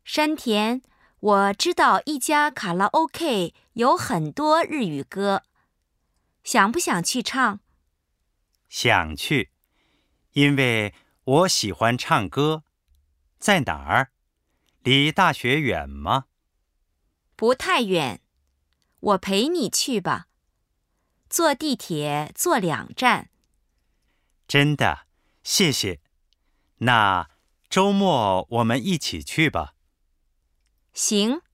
山田，我知道一家卡拉 OK 有很多日语歌，想不想去唱？ 想去，因为我喜欢唱歌。在哪儿？离大学远吗？ 不太远，我陪你去吧。坐地铁坐2站。 真的，谢谢。那周末我们一起去吧。 行。